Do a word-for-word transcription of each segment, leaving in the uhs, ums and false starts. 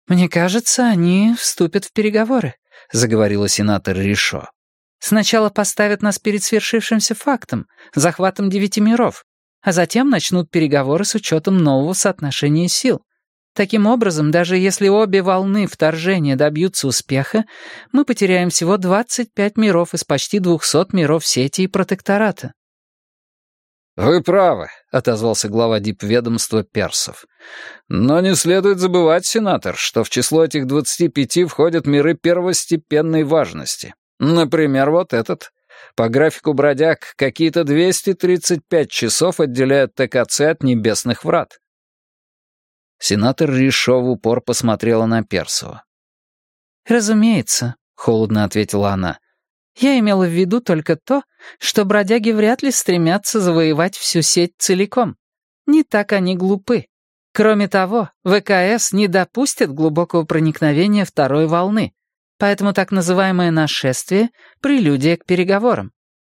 «Мне кажется, они вступят в переговоры», — заговорила сенатор Ришо. «Сначала поставят нас перед свершившимся фактом, захватом девяти миров, а затем начнут переговоры с учетом нового соотношения сил. Таким образом, даже если обе волны вторжения добьются успеха, мы потеряем всего двадцать пять миров из почти двухсот миров сети и протектората». «Вы правы», — отозвался глава дипведомства Персов. «Но не следует забывать, сенатор, что в число этих двадцати пяти входят миры первостепенной важности. Например, вот этот. По графику бродяг какие-то двести тридцать пять часов отделяют ТКЦ от небесных врат». Сенатор Ришо в упор посмотрела на Персова. «Разумеется», — холодно ответила она. «Я имела в виду только то, что бродяги вряд ли стремятся завоевать всю сеть целиком. Не так они глупы. Кроме того, ВКС не допустит глубокого проникновения второй волны, поэтому так называемое нашествие — прелюдия к переговорам».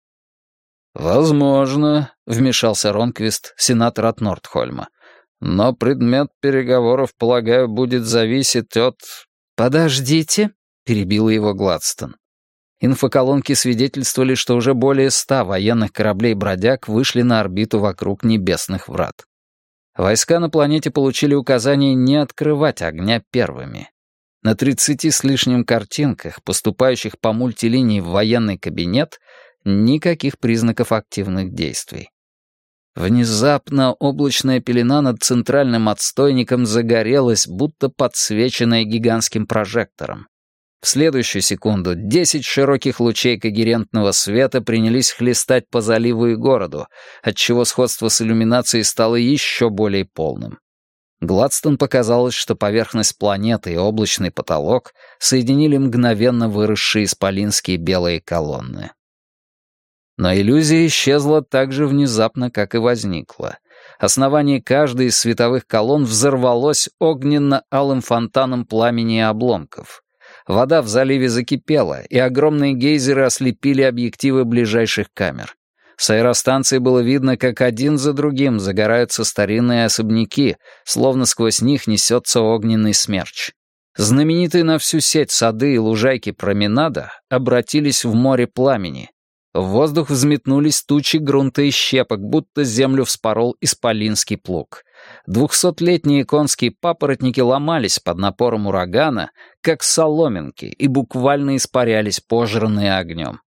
«Возможно», — вмешался Ронквист, сенатор от Нортхольма. «Но предмет переговоров, полагаю, будет зависеть от...» «Подождите», — перебил его Гладстон. Инфоколонки свидетельствовали, что уже более ста военных кораблей-бродяг вышли на орбиту вокруг небесных врат. Войска на планете получили указание не открывать огня первыми. На тридцати с лишним картинках, поступающих по мультилинии в военный кабинет, никаких признаков активных действий. Внезапно облачная пелена над центральным отстойником загорелась, будто подсвеченная гигантским прожектором. В следующую секунду десять широких лучей когерентного света принялись хлестать по заливу и городу, отчего сходство с иллюминацией стало еще более полным. Гладстон показалось, что поверхность планеты и облачный потолок соединили мгновенно выросшие исполинские белые колонны. Но иллюзия исчезла так же внезапно, как и возникла. Основание каждой из световых колонн взорвалось огненно-алым фонтаном пламени и обломков. Вода в заливе закипела, и огромные гейзеры ослепили объективы ближайших камер. С аэростанции было видно, как один за другим загораются старинные особняки, словно сквозь них несется огненный смерч. Знаменитые на всю сеть сады и лужайки променада обратились в море пламени. В воздух взметнулись тучи грунта и щепок, будто землю вспорол исполинский плуг. Двухсотлетние конские папоротники ломались под напором урагана, как соломинки, и буквально испарялись, пожранные огнем.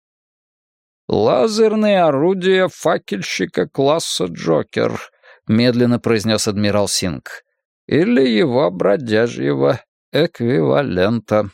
«Лазерные орудия факельщика класса Джокер», — медленно произнес адмирал Синг, — «или его бродяжьего эквивалента».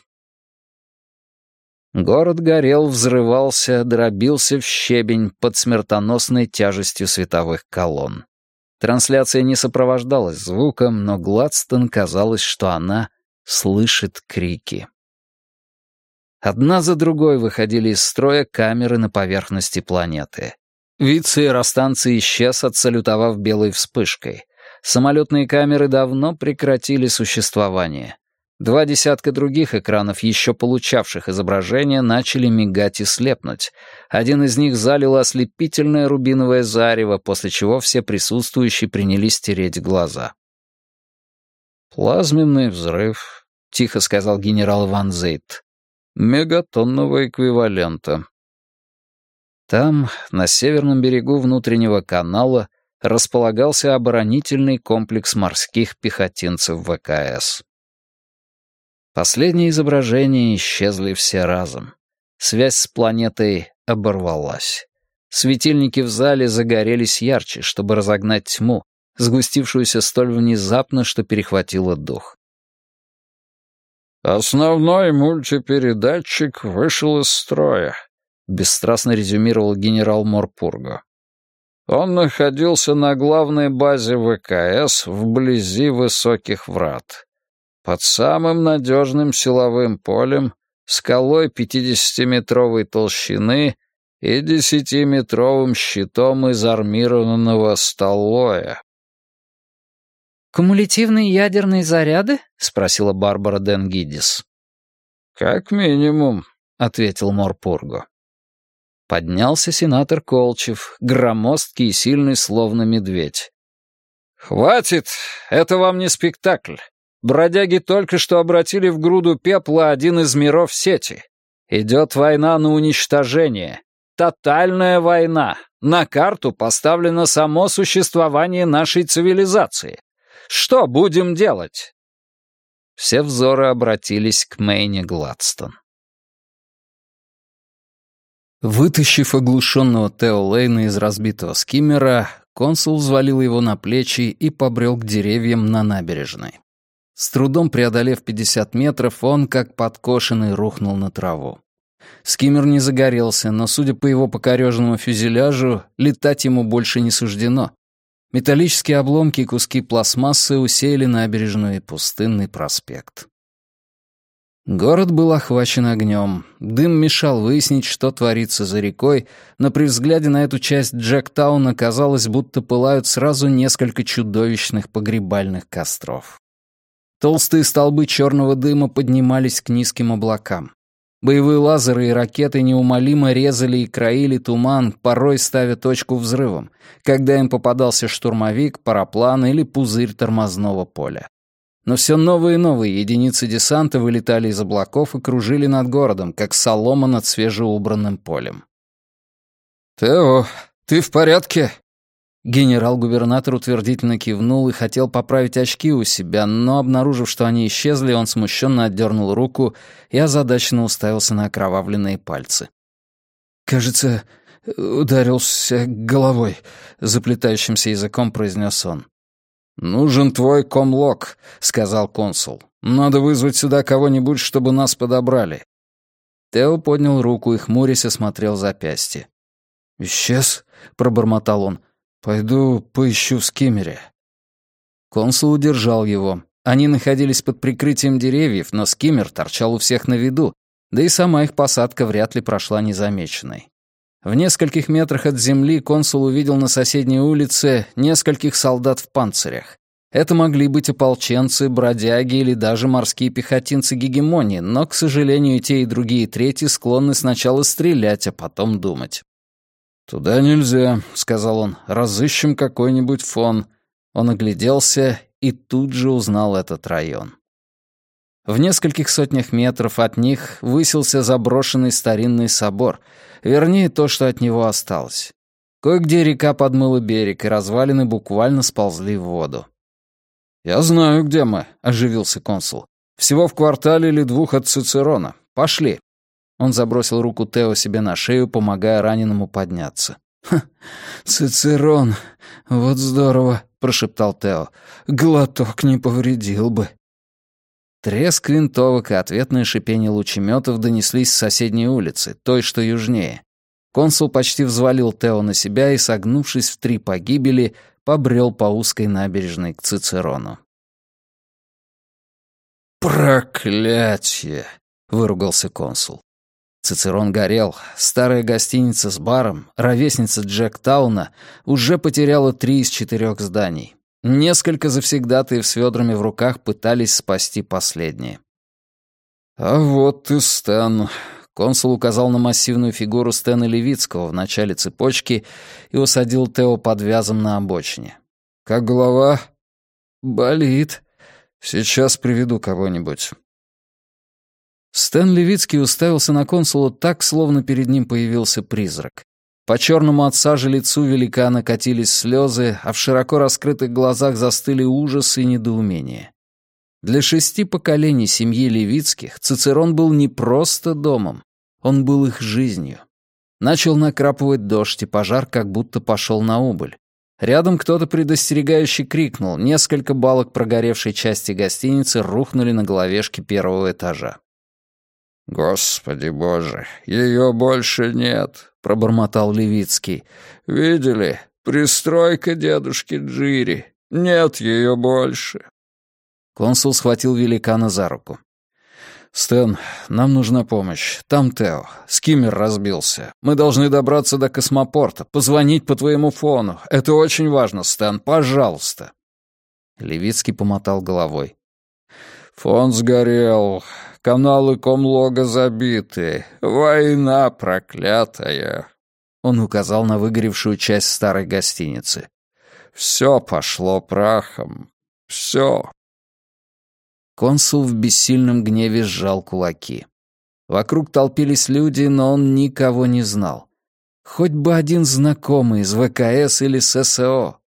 Город горел, взрывался, дробился в щебень под смертоносной тяжестью световых колонн. Трансляция не сопровождалась звуком, но Гладстон казалось, что она слышит крики. Одна за другой выходили из строя камеры на поверхности планеты. Вид с аэростанции исчез, отсалютовав белой вспышкой. Самолетные камеры давно прекратили существование. Два десятка других экранов, еще получавших изображение, начали мигать и слепнуть. Один из них залило ослепительное рубиновое зарево, после чего все присутствующие принялись тереть глаза. «Плазменный взрыв», — тихо сказал генерал Ван Зейт. «Мегатонного эквивалента». Там, на северном берегу внутреннего канала, располагался оборонительный комплекс морских пехотинцев ВКС. Последние изображения исчезли все разом. Связь с планетой оборвалась. Светильники в зале загорелись ярче, чтобы разогнать тьму, сгустившуюся столь внезапно, что перехватило дух. «Основной мультипередатчик вышел из строя», — бесстрастно резюмировал генерал Морпурго. «Он находился на главной базе ВКС вблизи высоких врат. Под самым надежным силовым полем, скалой пятидесятиметровой толщины и десятиметровым щитом из армированного сталлоя». «Кумулятивные ядерные заряды?» — спросила Барбара Денгидис. «Как минимум», — ответил Морпурго. Поднялся сенатор Колчев, громоздкий и сильный, словно медведь. «Хватит! Это вам не спектакль. Бродяги только что обратили в груду пепла один из миров сети. Идет война на уничтожение. Тотальная война. На карту поставлено само существование нашей цивилизации. Что будем делать?» Все взоры обратились к Мэйне Гладстон. Вытащив оглушенного Тео Лейна из разбитого скиммера, консул взвалил его на плечи и побрел к деревьям на набережной. С трудом преодолев пятьдесят метров, он, как подкошенный, рухнул на траву. Скиммер не загорелся, но, судя по его покореженному фюзеляжу, летать ему больше не суждено. Металлические обломки и куски пластмассы усеяли набережную и пустынный проспект. Город был охвачен огнем. Дым мешал выяснить, что творится за рекой, но при взгляде на эту часть Джектауна казалось, будто пылают сразу несколько чудовищных погребальных костров. Толстые столбы черного дыма поднимались к низким облакам. Боевые лазеры и ракеты неумолимо резали и краили туман, порой ставя точку взрывом, когда им попадался штурмовик, параплан или пузырь тормозного поля. Но все новые и новые единицы десанта вылетали из облаков и кружили над городом, как солома над свежеубранным полем. «Тео, ты в порядке?» Генерал-губернатор утвердительно кивнул и хотел поправить очки у себя, но, обнаружив, что они исчезли, он смущенно отдернул руку и озадаченно уставился на окровавленные пальцы. «Кажется, ударился головой», — заплетающимся языком произнес он. «Нужен твой комлок», — сказал консул. «Надо вызвать сюда кого-нибудь, чтобы нас подобрали». Тео поднял руку и, хмурясь, осмотрел запястье. «Исчез?» — пробормотал он. «Пойду поищу в скиммере». Консул удержал его. Они находились под прикрытием деревьев, но скиммер торчал у всех на виду, да и сама их посадка вряд ли прошла незамеченной. В нескольких метрах от земли консул увидел на соседней улице нескольких солдат в панцирях. Это могли быть ополченцы, бродяги или даже морские пехотинцы гегемонии, но, к сожалению, и те, и другие трети склонны сначала стрелять, а потом думать. «Туда нельзя», — сказал он, — «разыщем какой-нибудь фон». Он огляделся и тут же узнал этот район. В нескольких сотнях метров от них высился заброшенный старинный собор, вернее, то, что от него осталось. Кое-где река подмыла берег, и развалины буквально сползли в воду. «Я знаю, где мы», — оживился консул. «Всего в квартале или двух от Цицерона. Пошли». Он забросил руку Тео себе на шею, помогая раненому подняться. «Ха, Цицерон, вот здорово», — прошептал Тео. «Глоток не повредил бы». Треск винтовок и ответное шипение лучеметов донеслись с соседней улицы, той, что южнее. Консул почти взвалил Тео на себя и, согнувшись в три погибели, побрел по узкой набережной к Цицерону. «Проклятье!» — выругался консул. Цицерон горел. Старая гостиница с баром, ровесница Джектауна, уже потеряла три из четырех зданий. Несколько завсегдатаев с ведрами в руках пытались спасти последнее. «А вот и Стэн», — консул указал на массивную фигуру Стэна Левицкого в начале цепочки и усадил Тео под вязом на обочине. «Как голова?» «Болит. Сейчас приведу кого-нибудь». Стэн Левицкий уставился на консула так, словно перед ним появился призрак. По черному от сажи лицу великана катились слезы, а в широко раскрытых глазах застыли ужас и недоумение. Для шести поколений семьи Левицких Цицерон был не просто домом, он был их жизнью. Начал накрапывать дождь, и пожар как будто пошел на убыль. Рядом кто-то предостерегающе крикнул, несколько балок прогоревшей части гостиницы рухнули на головешке первого этажа. «Господи боже, ее больше нет», — пробормотал Левицкий. «Видели? Пристройка дедушки Джири. Нет ее больше». Консул схватил великана за руку. «Стэн, нам нужна помощь. Там Тео. Скиммер разбился. Мы должны добраться до космопорта, позвонить по твоему фону. Это очень важно, Стэн, пожалуйста». Левицкий помотал головой. «Фон сгорел. Каналы комлога забиты. Война проклятая». Он указал на выгоревшую часть старой гостиницы. «Все пошло прахом. Все». Консул в бессильном гневе сжал кулаки. Вокруг толпились люди, но он никого не знал. Хоть бы один знакомый из ВКС или ССО.